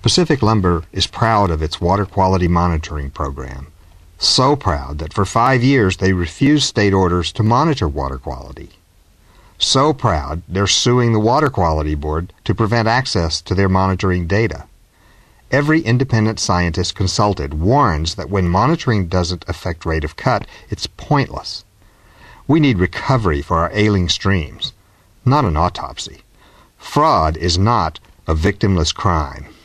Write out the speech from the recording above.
Pacific Lumber is proud of its water quality monitoring program. So proud that for 5 years they refused state orders to monitor water quality. So proud they're suing the Water Quality Board to prevent access to their monitoring data. Every independent scientist consulted warns that when monitoring doesn't affect rate of cut, it's pointless. We need recovery for our ailing streams, not an autopsy. Fraud is not a victimless crime.